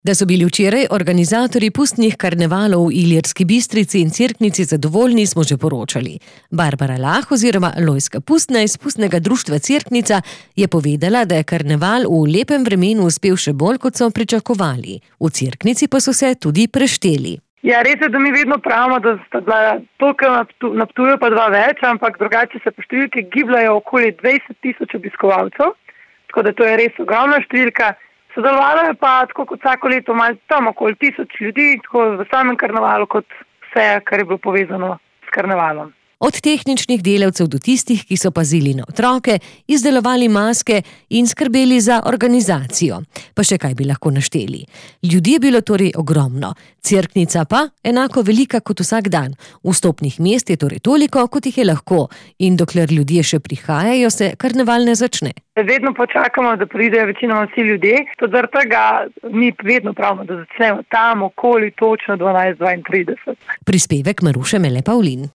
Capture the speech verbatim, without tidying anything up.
Da so bili včeraj organizatorji pustnih karnevalov v Ilirski Bistrici in Cerknici zadovoljni, smo že poročali. Barbara Lah oziroma Lojzka Pustna iz Pustnega društva Cerknica je povedala, da je karneval v lepem vremenu uspel še bolj, kot so pričakovali. V Cerknici pa so se tudi prešteli. Ja, res je, da mi vedno pravimo, da sta bila toliko na Ptuju pa dva več, ampak drugače se po številki gibljajo okoli dvajset tisoč obiskovalcev, tako da to je res ogromna številka. Sodelovalo je pa tako kot vsako leto malo tam okoli tisoč ljudi, tako v samem karnevalu kot vse, kar je bilo povezano s karnevalom. Od tehničnih delavcev do tistih, ki so pazili na otroke, izdelovali maske in skrbeli za organizacijo. Pa še kaj bi lahko našteli. Ljudi je bilo torej ogromno, Cerknica pa enako velika kot vsak dan. Vstopnih mest je torej toliko, kot jih je lahko, in dokler ljudje še prihajajo, se karneval ne začne. Vedno počakamo, da pridejo večinoma vsi ljudje, tudi zaradi tega mi vedno pravimo, da začnemo tam okoli točno dvanajst dvaintrideset. Prispevek Maruše Mele Pavlin.